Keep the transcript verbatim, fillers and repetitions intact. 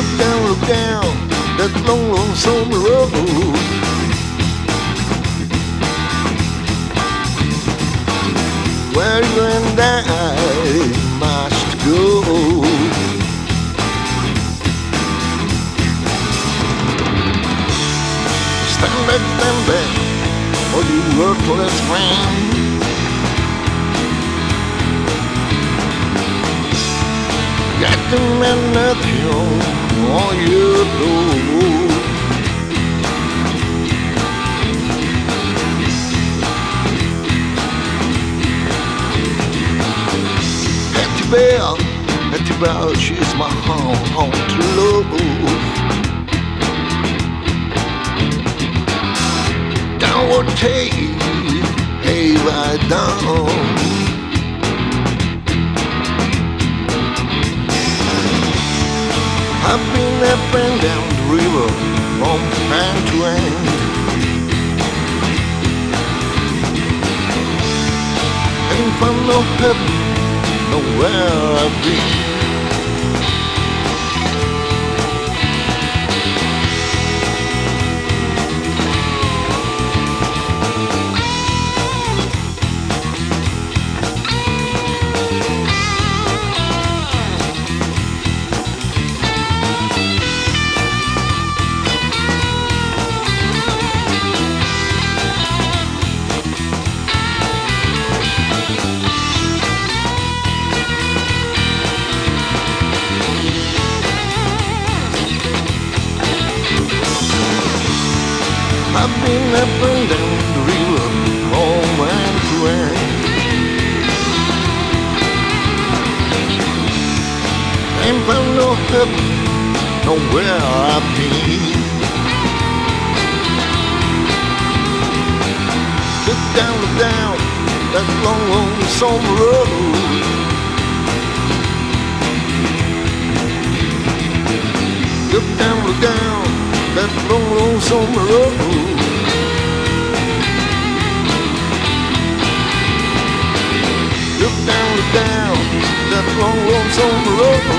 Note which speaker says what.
Speaker 1: Look down, look down that long, lonesome road. Where you and I must go. Stand back, stand back, or you worthless friend. Got the man nothing on your door. Hattie Bell, Hattie Bell, she's my home, home to love. Downward take, hey, right down. I've been up and down the river from end to end. Ain't found no heaven, nowhere I've been. I've been up and down the river from end to end. Ain't found no heaven, nowhere I've been. Look down, look down that long, lonesome road. Look down, look down that long, lonesome road. Look down, look down that long, lonesome road.